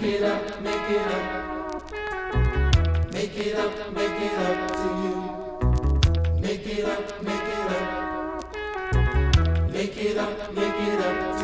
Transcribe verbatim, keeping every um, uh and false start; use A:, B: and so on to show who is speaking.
A: Make it up, make it up. Make it up, make it up to you. Make it up, make it up. Make it up, make it up.